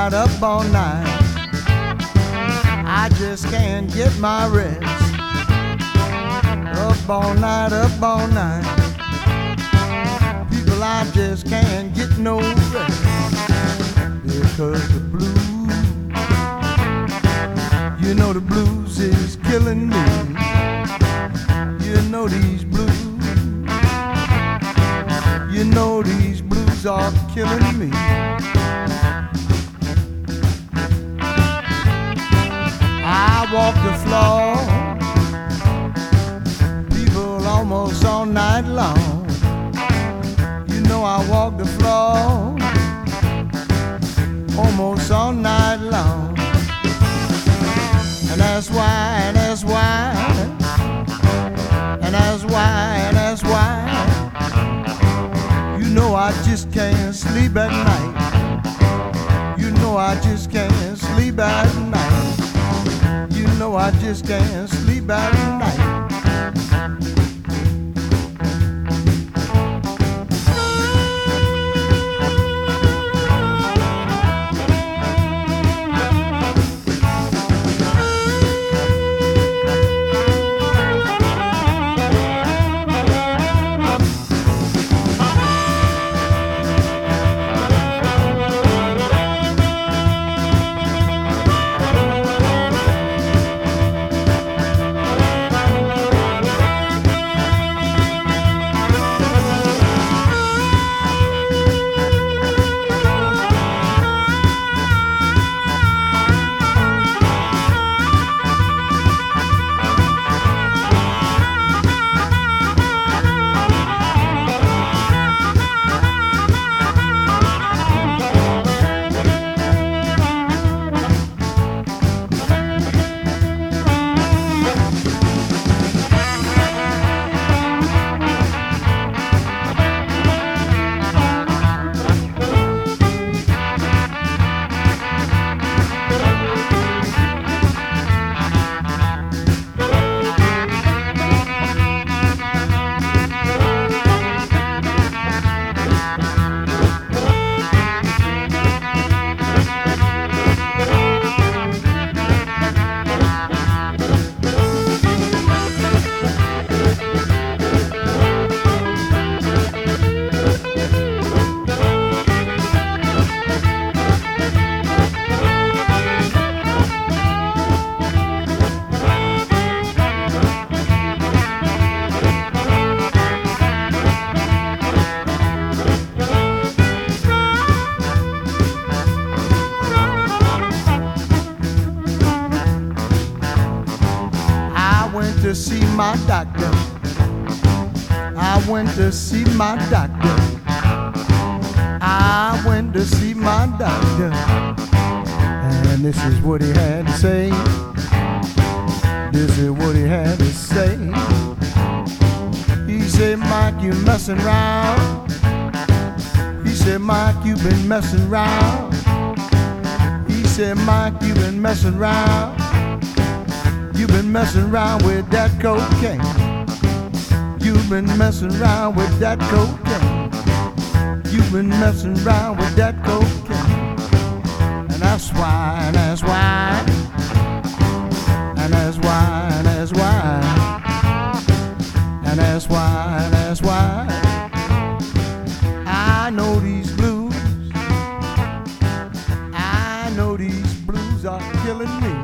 night, up all night. I just can't get my rest. Up all night, up all night. People, I just can't get no rest. Because the blues, you know the blues is killing me. You know these blues, you know these blues are killing me. I walk the floor, people almost all night long. You know I walk the floor almost all night long. And that's why, and that's why, and that's why, and that's why, you know I just can't sleep at night. You know I just can't sleep at night. You know I just can't sleep at night. To see my doctor. I went to see my doctor. I went to see my doctor. And this is what he had to say. This is what he had to say. He said, Mike, you messing around. He said, Mike, you been messing around. He said, Mike, you been messing around. You've been messing around with that cocaine. You've been messing around with that cocaine. You've been messing around with that cocaine. And that's why, and that's why, and that's why, and that's why, and that's why, and that's why I know these blues. I know these blues are killing me.